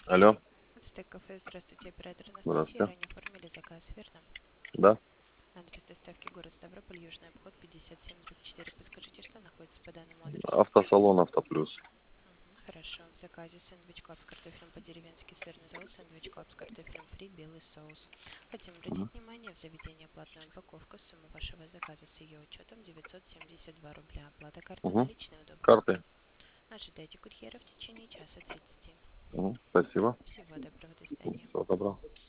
Алло, Стейк кафе, здравствуйте, оператор Анастасия. здравствуйте. Ранее оформили заказ, верно? Да? Адрес доставки город Ставрополь, Южный обход, 57-4. Подскажите, что находится по данному адресу? Автосалон «Автоплюс». Хорошо. В заказе сэндвич клаб с картофелем по-деревенски, сырный соус, сэндвич клаб с картофелем фри, белый соус. Хотим обратить Мгм. внимание, в заведении платная упаковка, сумма вашего заказа с ее учетом 972 рубля. Оплата карты Угу. наличные удобно. Карты. Ожидайте курьера в течение часа 30. Угу. Спасибо. Всего доброго, до свидания. Всего доброго.